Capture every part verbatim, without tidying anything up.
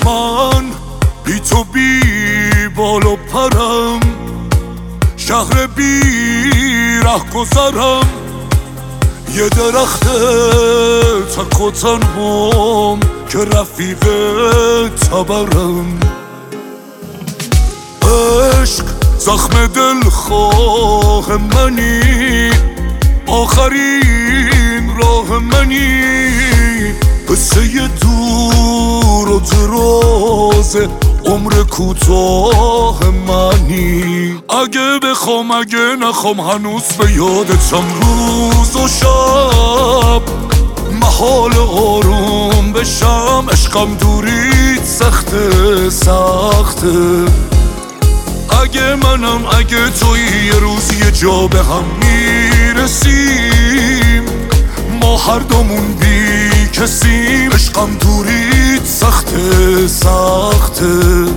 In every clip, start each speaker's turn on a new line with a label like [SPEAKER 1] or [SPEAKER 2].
[SPEAKER 1] من بی تو بی بال و پرم، شهر بی ره گذرم، یه درخت تک و تنهام که رفیق تبرم. عشق زخم دلخواه منی، آخرین راه منی، قصه دور و دراز عمر کوتاه منی. اگه بخوام اگه نخوام هنوز به یادتم روز و شب، محال آروم بشم، عشقم دوریت سخته سخته. اگه منم اگه توی یه روز یه جا به هم میرسیم، ما هر دومون بی کسیم، عشقم دوریت سخته سخته.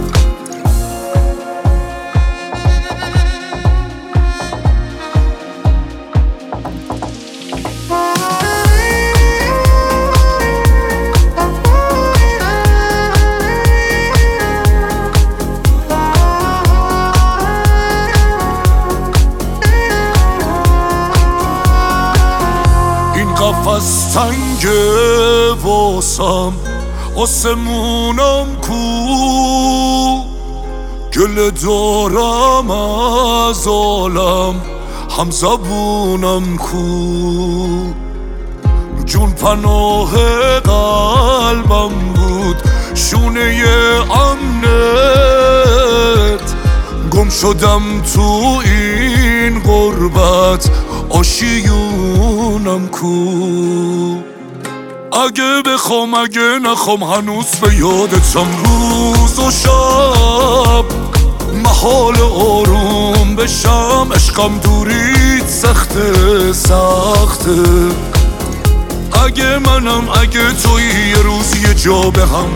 [SPEAKER 1] قفص تنگه واسم، آسمونم کو، گله دارم از عالم، هم زبونم کو. جون پناه قلبم بود، شونه امنت، گم شدم تو این غربت، آشیونم کو. اگه بخوام اگه نخوام هنوز به یادتم روز و شب، محال آروم بشم، عشقم دوریت سخته سخته. اگه منم اگه توی یه روز یه جا به هم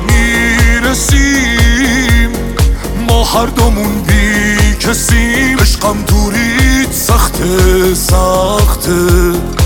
[SPEAKER 1] میرسیم، ما هر دومون بی کسیم، عشقم دوریت سخته سخته.